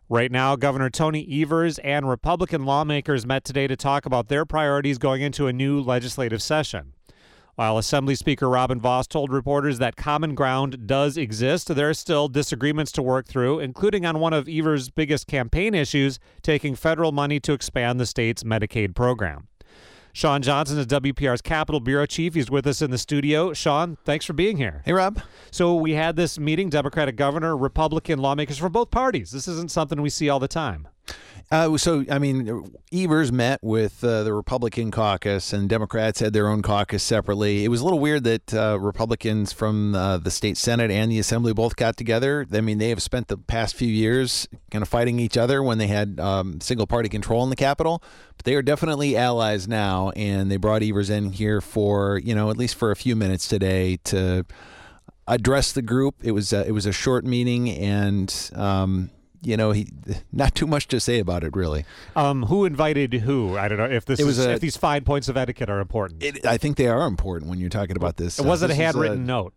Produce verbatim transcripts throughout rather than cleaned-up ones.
Right now, Governor Tony Evers and Republican lawmakers met today to talk about their priorities going into a new legislative session. While Assembly Speaker Robin Vos told reporters that common ground does exist, there are still disagreements to work through, including on one of Evers' biggest campaign issues, taking federal money to expand the state's Medicaid program. Sean Johnson is W P R's Capitol Bureau Chief. He's with us in the studio. Sean, thanks for being here. Hey, Rob. So we had this meeting, Democratic governor, Republican lawmakers from both parties. This isn't something we see all the time. Uh, so, I mean, Evers met with uh, the Republican caucus, and Democrats had their own caucus separately. It was a little weird that uh, Republicans from uh, the state Senate and the Assembly both got together. I mean, they have spent the past few years kind of fighting each other when they had um, single-party control in the Capitol. But they are definitely allies now, and they brought Evers in here for, you know, at least for a few minutes today to address the group. It was uh, it was a short meeting, and um, you know, he not too much to say about it, really. Um, who invited who? I don't know if this it was is, a, if these fine points of etiquette are important. It, I think they are important when you're talking about this. It wasn't uh, a handwritten a, note.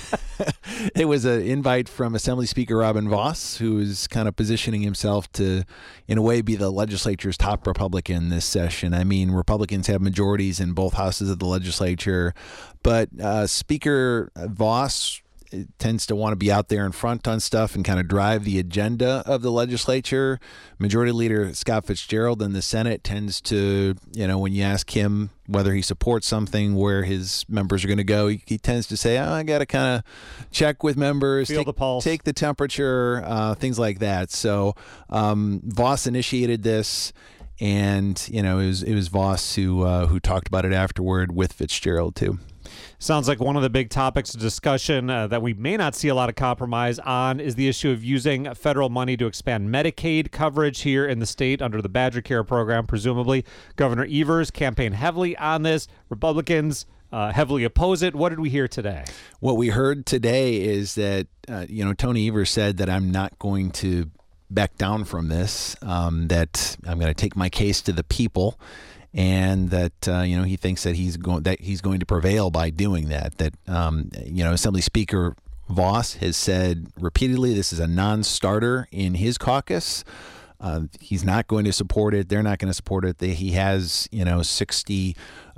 It was an invite from Assembly Speaker Robin Vos, who is kind of positioning himself to, in a way, be the legislature's top Republican this session. I mean, Republicans have majorities in both houses of the legislature, but uh, Speaker Vos tends to want to be out there in front on stuff and kind of drive the agenda of the legislature. Majority Leader Scott Fitzgerald in the Senate tends to, you know, when you ask him whether he supports something, where his members are going to go, he, he tends to say, oh, I got to kind of check with members, feel take, the pulse, take the temperature, uh, things like that. So um, Vos initiated this. And, you know, it was it was Vos who uh, who talked about it afterward with Fitzgerald, too. Sounds like one of the big topics of discussion uh, that we may not see a lot of compromise on is the issue of using federal money to expand Medicaid coverage here in the state under the Badger Care program, presumably. Governor Evers campaigned heavily on this. Republicans uh, heavily oppose it. What did we hear today? What we heard today is that, uh, you know, Tony Evers said that I'm not going to back down from this, um, that I'm going to take my case to the people. And that uh, you know he thinks that he's going that he's going to prevail by doing that. That um, you know Assembly Speaker Vos has said repeatedly this is a non-starter in his caucus. Uh, he's not going to support it. They're not going to support it. They, he has you know sixty-three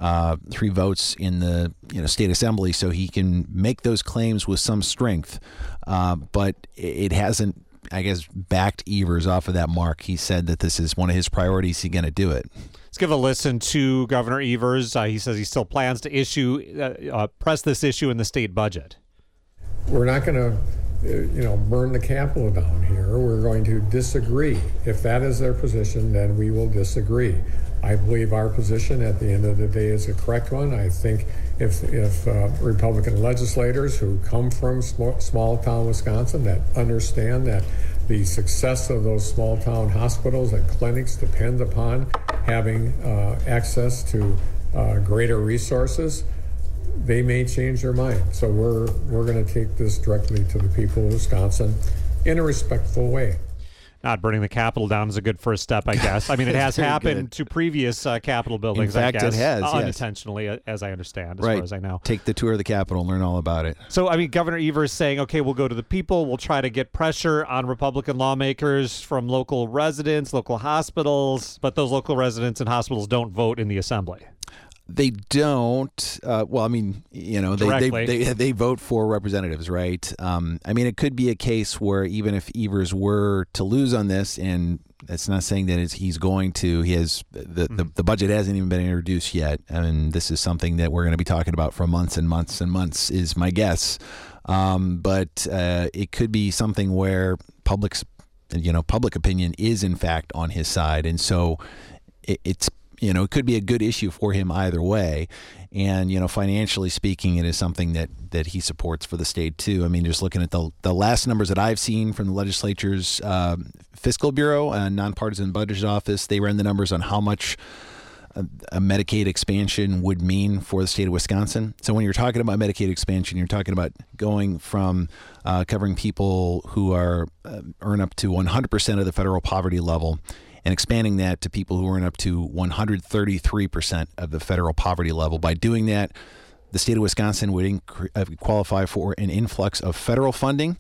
votes in the you know state assembly, so he can make those claims with some strength. Uh, but it hasn't, I guess, backed Evers off of that mark. He said that this is one of his priorities. He's going to do it. Let's give a listen to Governor Evers. Uh, he says he still plans to issue, uh, uh, press this issue in the state budget. We're not going to, you know, burn the Capitol down here. We're going to disagree. If that is their position, then we will disagree. I believe our position at the end of the day is a correct one. I think if if uh, Republican legislators who come from small, small town Wisconsin that understand that the success of those small town hospitals and clinics depend upon having uh, access to uh, greater resources, they may change their mind. So we're we're going to take this directly to the people of Wisconsin in a respectful way. Not burning the Capitol down is a good first step, I guess. I mean, it has happened good. to previous uh, Capitol buildings, In fact, I guess. it has, yes. Unintentionally, as I understand, as right. far as I know. Take the tour of the Capitol and learn all about it. So, I mean, Governor Evers saying, okay, we'll go to the people. We'll try to get pressure on Republican lawmakers from local residents, local hospitals, but those local residents and hospitals don't vote in the assembly. They don't. Uh, well, I mean, you know, they they, they they vote for representatives, right? Um, I mean, it could be a case where even if Evers were to lose on this, and that's not saying that it's, he's going to. He has the, mm-hmm. the the budget hasn't even been introduced yet, and this is something that we're going to be talking about for months and months and months, is my guess. Um, but uh, it could be something where public's, you know, public opinion is in fact on his side, and so it, it's. You know, it could be a good issue for him either way. And, you know, financially speaking, it is something that, that he supports for the state, too. I mean, just looking at the the last numbers that I've seen from the legislature's uh, fiscal bureau and nonpartisan budget office, they ran the numbers on how much a, a Medicaid expansion would mean for the state of Wisconsin. So when you're talking about Medicaid expansion, you're talking about going from uh, covering people who are uh, earn up to one hundred percent of the federal poverty level and expanding that to people who earn up to one hundred thirty-three percent of the federal poverty level. By doing that, the state of Wisconsin would inc- uh, qualify for an influx of federal funding,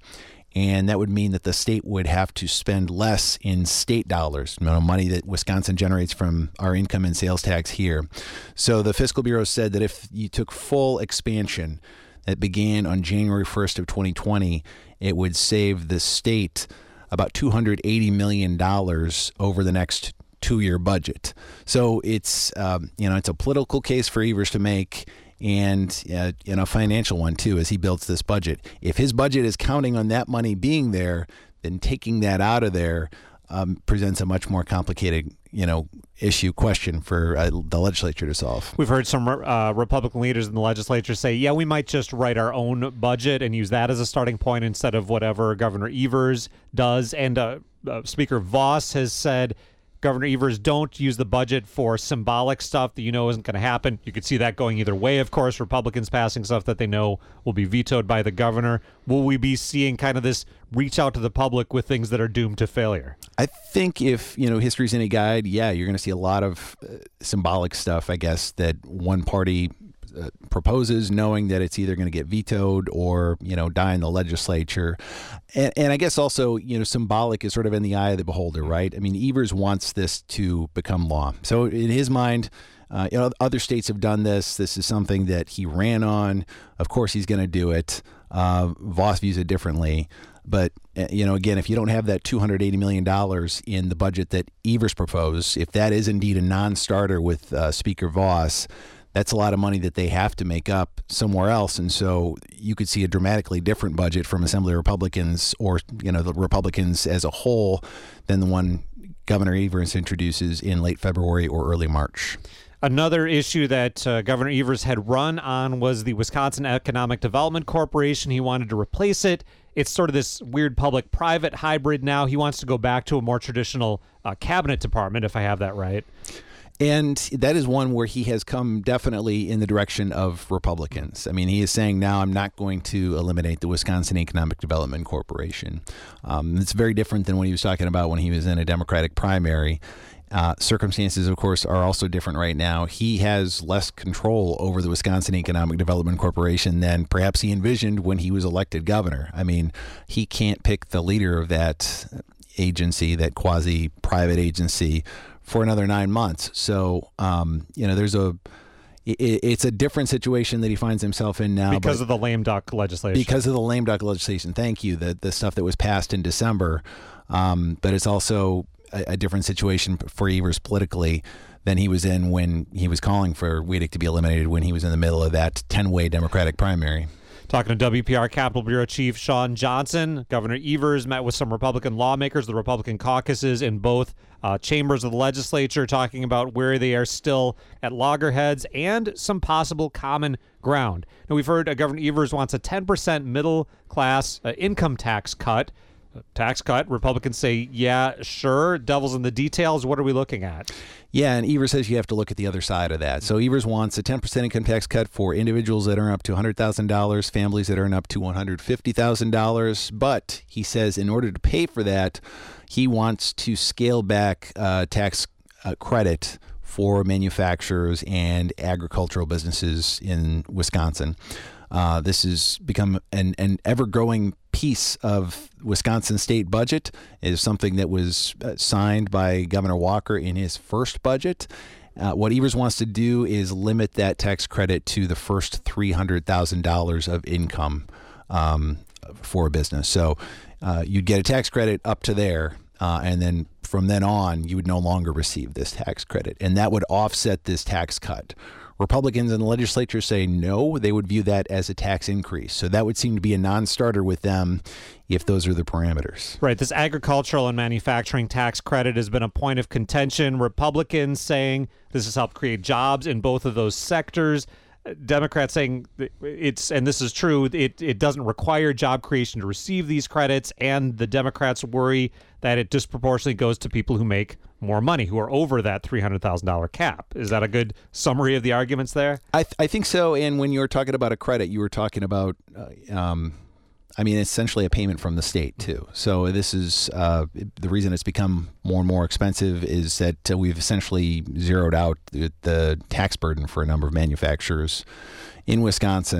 and that would mean that the state would have to spend less in state dollars, you know, money that Wisconsin generates from our income and sales tax here. So the Fiscal Bureau said that if you took full expansion that began on January first of twenty twenty, it would save the state about two hundred eighty million dollars over the next two-year budget. So it's um, you know it's a political case for Evers to make, and uh, you know, a financial one too, as he builds this budget. If his budget is counting on that money being there, then taking that out of there um, presents a much more complicated, you know, issue question for uh, the legislature to solve. We've heard some uh, Republican leaders in the legislature say, yeah, we might just write our own budget and use that as a starting point instead of whatever Governor Evers does. And uh, uh, Speaker Vos has said, Governor Evers, don't use the budget for symbolic stuff that you know isn't going to happen. You could see that going either way, of course, Republicans passing stuff that they know will be vetoed by the governor. Will we be seeing kind of this reach out to the public with things that are doomed to failure? I think if, you know, history's any guide, yeah, you're going to see a lot of uh, symbolic stuff, I guess, that one party Uh, proposes, knowing that it's either going to get vetoed or, you know, die in the legislature. And, and I guess also, you know, symbolic is sort of in the eye of the beholder, right? I mean, Evers wants this to become law. So in his mind, uh, you know, other states have done this. This is something that he ran on. Of course, he's going to do it. Uh, Vos views it differently. But, you know, again, if you don't have that two hundred eighty million dollars in the budget that Evers proposed, if that is indeed a non-starter with uh, Speaker Vos, that's a lot of money that they have to make up somewhere else. And so you could see a dramatically different budget from Assembly Republicans, or, you know, the Republicans as a whole, than the one Governor Evers introduces in late February or early March. Another issue that uh, Governor Evers had run on was the Wisconsin Economic Development Corporation. He wanted to replace it. It's sort of this weird public-private hybrid now. He wants to go back to a more traditional uh, cabinet department, if I have that right. And that is one where he has come definitely in the direction of Republicans. I mean, he is saying now, I'm not going to eliminate the Wisconsin Economic Development Corporation. Um, it's very different than what he was talking about when he was in a Democratic primary. Uh, circumstances, of course, are also different right now. He has less control over the Wisconsin Economic Development Corporation than perhaps he envisioned when he was elected governor. I mean, he can't pick the leader of that agency, that quasi-private agency, for another nine months. So, um, you know, there's a, it, it's a different situation that he finds himself in now. Because of the lame duck legislation. Because of the lame duck legislation. Thank you. The, the stuff that was passed in December. Um, but it's also a, a different situation for Evers politically than he was in when he was calling for Weadick to be eliminated, when he was in the middle of that ten-way Democratic primary. Talking to W P R Capitol Bureau Chief Shawn Johnson, Governor Evers met with some Republican lawmakers, the Republican caucuses in both uh, chambers of the legislature, talking about where they are still at loggerheads and some possible common ground. Now, we've heard uh, Governor Evers wants a ten percent middle-class uh, income tax cut. Tax cut. Republicans say, yeah, sure. Devil's in the details. What are we looking at? Yeah, and Evers says you have to look at the other side of that. So Evers wants a ten percent income tax cut for individuals that earn up to one hundred thousand dollars, families that earn up to one hundred fifty thousand dollars. But he says in order to pay for that, he wants to scale back uh, tax uh, credit for manufacturers and agricultural businesses in Wisconsin. Uh, this has become an, an ever-growing piece of Wisconsin state budget. It is something that was uh, signed by Governor Walker in his first budget. Uh, what Evers wants to do is limit that tax credit to the first three hundred thousand dollars of income um, for a business. So uh, you'd get a tax credit up to there, uh, and then from then on, you would no longer receive this tax credit, and that would offset this tax cut. Republicans in the legislature say no, they would view that as a tax increase. So that would seem to be a non-starter with them if those are the parameters. Right. This agricultural and manufacturing tax credit has been a point of contention. Republicans saying this has helped create jobs in both of those sectors. Democrats saying it's, and this is true, it, it doesn't require job creation to receive these credits, and the Democrats worry that it disproportionately goes to people who make more money, who are over that three hundred thousand dollars cap. Is that a good summary of the arguments there? I, th- I think so, and when you were talking about a credit, you were talking about, uh, um, I mean, essentially a payment from the state, too. So this is, uh, the reason it's become more and more expensive is that uh, we've essentially zeroed out the, the tax burden for a number of manufacturers in Wisconsin.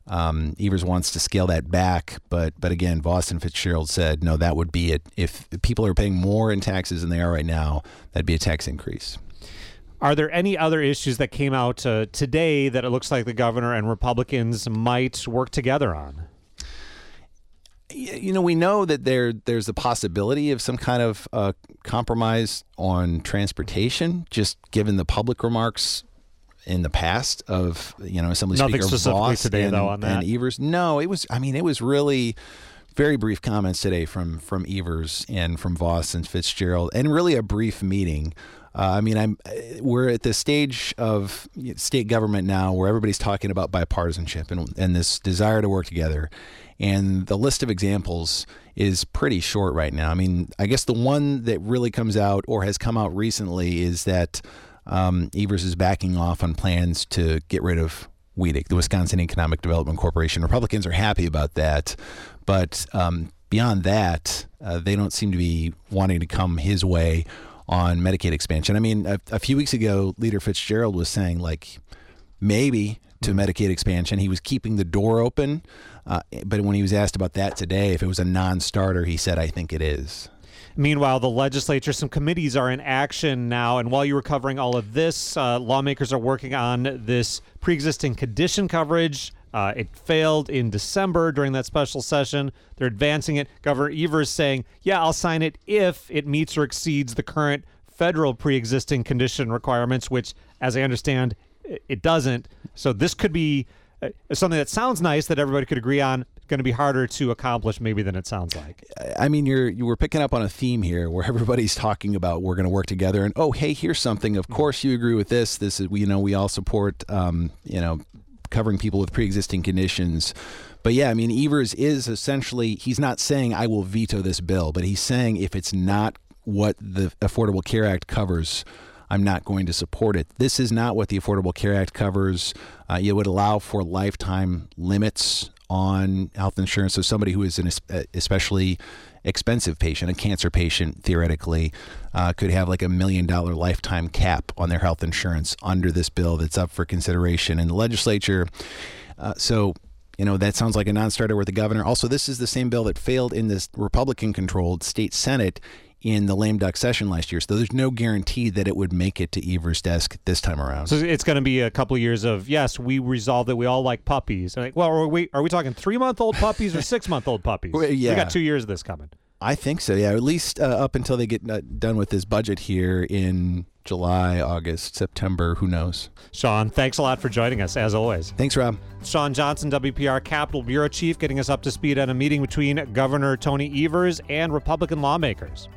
Um, Evers wants to scale that back, but but again, Vos and Fitzgerald said, no, that would be it. If people are paying more in taxes than they are right now, that'd be a tax increase. Are there any other issues that came out uh, today that it looks like the governor and Republicans might work together on? You know, we know that there there's a possibility of some kind of uh, compromise on transportation, just given the public remarks in the past of, you know, Assembly Nothing Speaker specifically Vos today, and, though, on that. and Evers. No, it was, I mean, it was really very brief comments today from from Evers and from Vos and Fitzgerald, and really a brief meeting. Uh, I mean, I'm we're at the stage of state government now where everybody's talking about bipartisanship and, and this desire to work together. And the list of examples is pretty short right now. I mean, I guess the one that really comes out or has come out recently is that um, Evers is backing off on plans to get rid of W E D C, the Wisconsin Economic Development Corporation. Republicans are happy about that. But um, beyond that, uh, they don't seem to be wanting to come his way on Medicaid expansion. I mean, a, a few weeks ago, Leader Fitzgerald was saying, like, maybe to Medicaid expansion. He was keeping the door open. Uh, but when he was asked about that today, if it was a non-starter, he said, I think it is. Meanwhile, the legislature, some committees are in action now. And while you were covering all of this, uh, lawmakers are working on this pre-existing condition coverage. Uh, it failed in December during that special session. They're advancing it. Governor Evers saying, yeah, I'll sign it if it meets or exceeds the current federal pre-existing condition requirements, which, as I understand, it doesn't. So this could be uh, something that sounds nice that everybody could agree on, going to be harder to accomplish maybe than it sounds like. I mean, you're you were picking up on a theme here where everybody's talking about we're going to work together and, oh, hey, here's something. Of course you agree with this. This is, you know, we all support, um, you know, covering people with pre-existing conditions. But yeah, I mean, Evers is essentially, he's not saying I will veto this bill, but he's saying if it's not what the Affordable Care Act covers, I'm not going to support it. This is not what the Affordable Care Act covers. Uh, it would allow for lifetime limits on health insurance. So somebody who is an especially expensive patient, a cancer patient, theoretically, uh, could have like a million dollar lifetime cap on their health insurance under this bill that's up for consideration in the legislature. Uh, so, you know, that sounds like a non-starter with the governor. Also, this is the same bill that failed in this Republican-controlled state Senate in the lame duck session last year. So there's no guarantee that it would make it to Evers' desk this time around. So it's going to be a couple of years of, yes, we resolved that we all like puppies. Like, well, are we, are we talking three-month-old puppies or six-month-old puppies? Well, yeah. We got two years of this coming. I think so, yeah. At least uh, up until they get uh, done with this budget here in July, August, September, who knows. Sean, thanks a lot for joining us, as always. Thanks, Rob. Sean Johnson, W P R Capitol Bureau Chief, getting us up to speed on a meeting between Governor Tony Evers and Republican lawmakers.